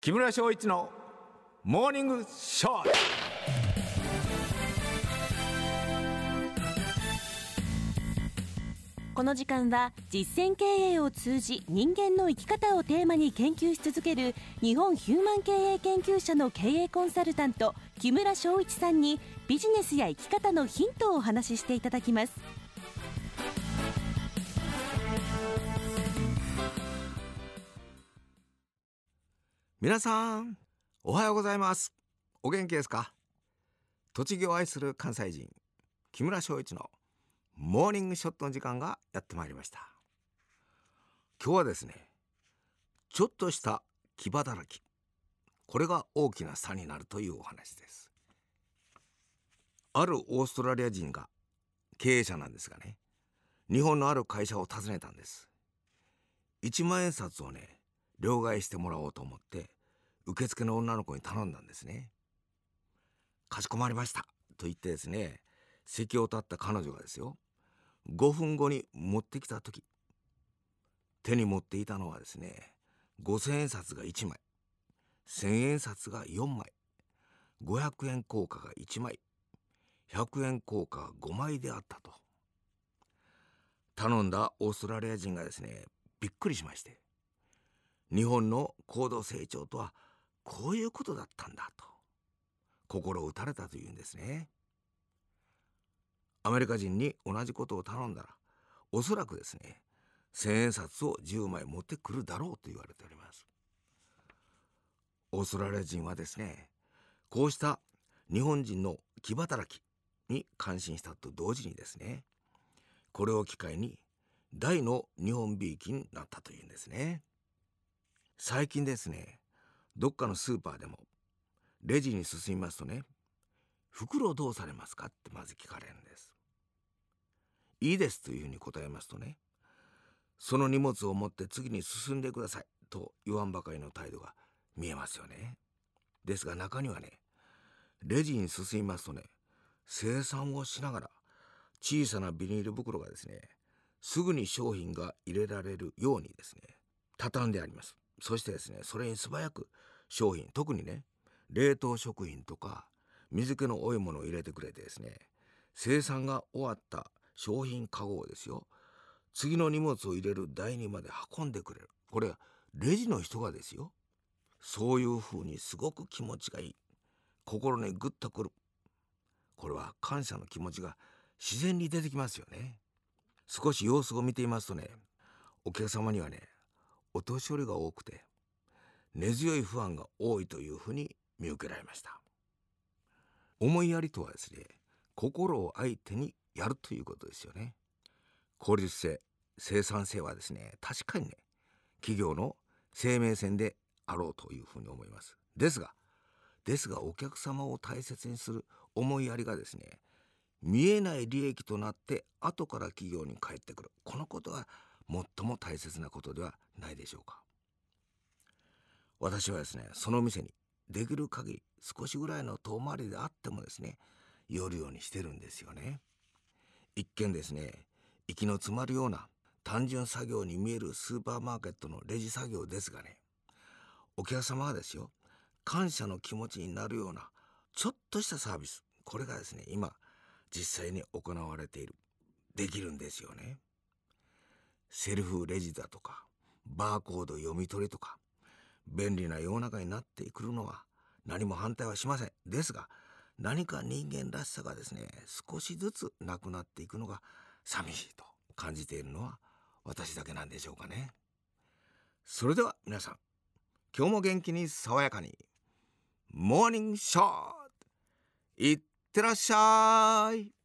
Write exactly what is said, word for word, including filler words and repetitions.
木村翔一のモーニングショート。 この時間は実践経営を通じ人間の生き方をテーマに研究し続ける日本ヒューマン経営研究者の経営コンサルタント木村翔一さんにビジネスや生き方のヒントをお話ししていただきます。 皆さんおはようございます。お元気ですか？栃木を愛する関西人木村翔一のモーニングショットの時間がやってまいりました。今日はですね、ちょっとした牙働き、これが大きな差になるというお話です。あるオーストラリア人が経営者なんですがね、日本のある会社を訪ねたんです。いちまん円札をね両替してもらおうと思って受付の女の子に頼んだんですね。かしこまりましたと言ってですね、席を立った彼女がですよ、ごふんごに持ってきた時、手に持っていたのはですね、ごせんえん札がいちまい、せんえん札がよんまい、ごひゃくえん硬貨がいちまい、ひゃくえん硬貨がごまいであったと。頼んだオーストラリア人がですね、びっくりしまして、日本の高度成長とはこういうことだったんだと心を打たれたというんですね。アメリカ人に同じことを頼んだら、おそらくですね、せんえん札をじゅうまい持ってくるだろうと言われております。オーストラリア人はですね、こうした日本人の気働きに感心したと同時にですね、これを機会に大の日本びいきになったというんですね。最近ですね、どっかのスーパーでもレジに進みますとね、袋どうされますかってまず聞かれるんです。いいですというふうに答えますとね、その荷物を持って次に進んでくださいと言わんばかりの態度が見えますよね。ですが中にはね、レジに進みますとね、精算をしながら小さなビニール袋がですね、すぐに商品が入れられるようにですね、畳んであります。そしてですね、それに素早く商品、特にね、冷凍食品とか水気の多いものを入れてくれてですね、生産が終わった商品カゴをですよ、次の荷物を入れる台にまで運んでくれる。これはレジの人がですよ、そういうふうにすごく気持ちがいい、心にグッとくる。これは感謝の気持ちが自然に出てきますよね。少し様子を見ていますとね、お客様にはね、お年寄りが多くて根強い不安が多いというふうに見受けられました。思いやりとはですね、心を相手にやるということですよね。効率性、生産性はですね、確かにね、企業の生命線であろうというふうに思います。ですがですがお客様を大切にする思いやりがですね、見えない利益となって後から企業に返ってくる、このことが最も大切なことではないでしょうか。私はですね、その店にできる限り少しぐらいの遠回りであってもですね、寄るようにしてるんですよね。一見ですね、息の詰まるような単純作業に見えるスーパーマーケットのレジ作業ですがね、お客様がですよ、感謝の気持ちになるようなちょっとしたサービス、これがですね、今実際に行われている、できるんですよね。セルフレジだとかバーコード読み取りとか便利な世の中になってくるのは何も反対はしません。ですが何か人間らしさがですね、少しずつなくなっていくのが寂しいと感じているのは私だけなんでしょうかね。それでは皆さん、今日も元気に爽やかにモーニングショート、いってらっしゃい。